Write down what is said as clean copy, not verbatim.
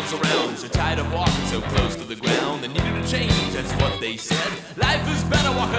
miles around. So tired of walking so close to the ground, they needed a change, that's what they said. Life is better walking